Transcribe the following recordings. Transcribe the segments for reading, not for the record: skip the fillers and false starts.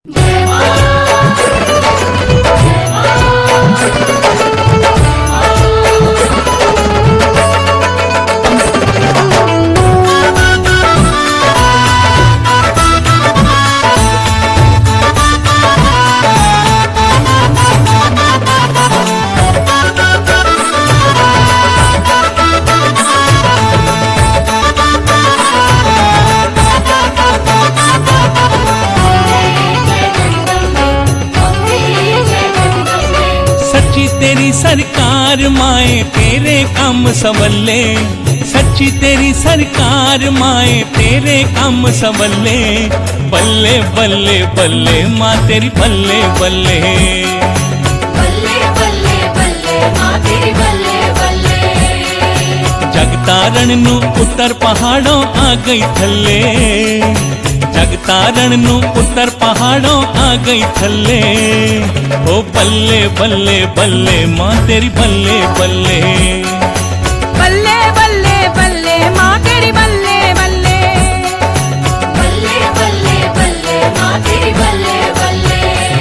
तेरी सरकार माए तेरे काम संवले, सच्ची तेरी सरकार माए तेरे काम संवले। बल्ले बल्ले बल्ले माँ तेरी बल्ले बल्ले, बल्ले बल्ले बल्ले माँ तेरी बल्ले बल्ले। जगतारण नू उतर पहाड़ों आ गई थल्ले, जगतारण नू उतर पहाड़ों आ गई थल्ले। ओ बल्ले बल्ले बल्ले माँ तेरी बल्ले बल्ले, बल्ले बल्ले बल्ले माँ तेरी बल्ले बल्ले, बल्ले बल्ले बल्ले माँ तेरी बल्ले बल्ले।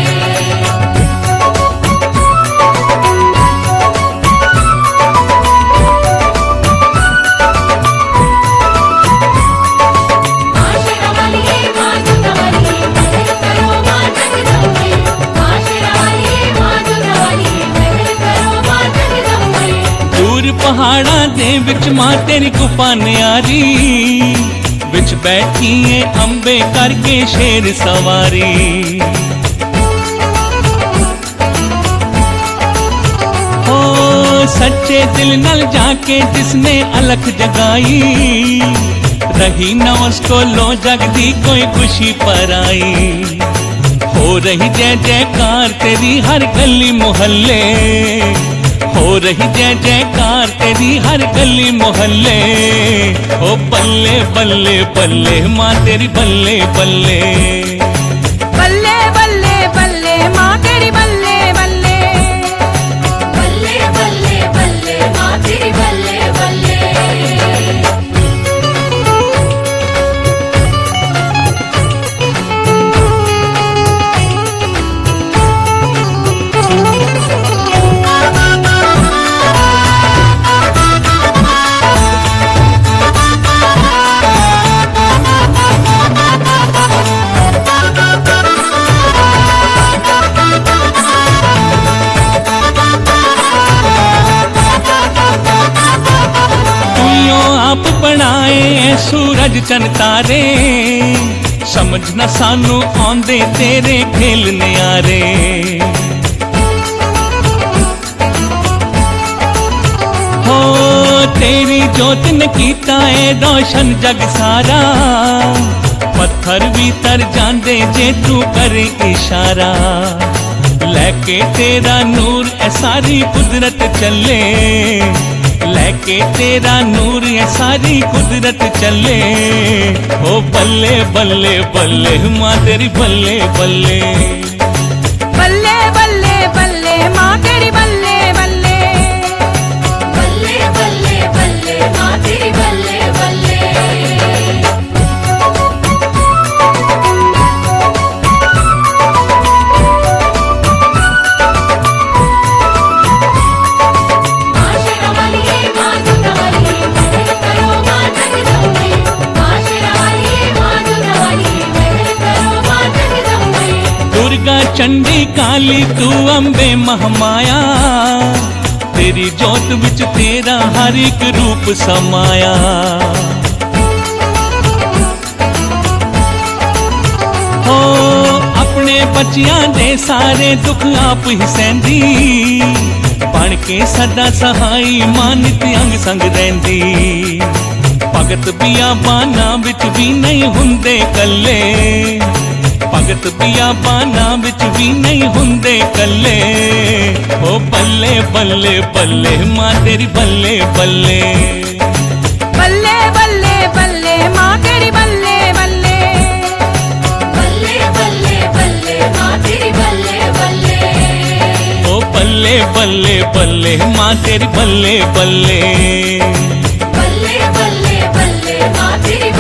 पहाड़ा दे विच मां तेरी गुफा न्यारी, विच बैठी है अंबे करके शेर सवारी। हो सच्चे दिल नल जाके जिसने अलख जगाई, रही न उसको लो जगदी कोई खुशी पर आई। हो रही जय जयकार तेरी हर गली मोहल्ले, हो रही जय जयकार तेरी हर गली मोहल्ले। ओ बल्ले बल्ले बल्ले माँ तेरी बल्ले बल्ले, बल्ले बल्ले बल्ले माँ तेरी बल्ले बल्ले, बल्ले बल्ले बल्ले माँ तेरी बल्ले बल्ले। आप बनाए सूरज चन तारे, समझ न सानू आंदे तेरे खेल न्यारे। हो तेरी जोत ने कीता है रोशन जग सारा, पत्थर भी तर जांदे जे तू करे इशारा। लेके तेरा नूर ए सारी कुदरत चले, लेके तेरा नूर ये सारी कुदरत चले। ओ बल्ले बल्ले बल्ले माँ तेरी बल्ले बल्ले, बल्ले बल्ले बल्ले माँ तेरी बल्ले बल्ले, बल्ले बल्ले बल्ले माँ तेरी बल्ले बल्ले। दुर्गा चंडी काली तू अम्बे महमाया, तेरी जोत विच तेरा हर एक रूप समाया। हो अपने बच्चियां दे सारे दुख आप ही सहंदी, बन के सदा सहाई मां नित अंग संग रहिंदी। भगत बियाबाना विच भी नहीं हुंदे कल्ले, भगत बियाबाना विच भी नहीं हुंदे कल्ले। ओ बल्ले बल्ले बल्ले माँ तेरी बल्ले बल्ले, बल्ले बल्ले बल्ले माँ तेरी बल्ले बल्ले, बल्ले बल्ले बल्ले माँ तेरी बल्ले बल्ले। ओ बल्ले बल्ले बल्ले माँ तेरी बल्ले बल्ले, बल्ले बल्ले बल्ले माँ तेरी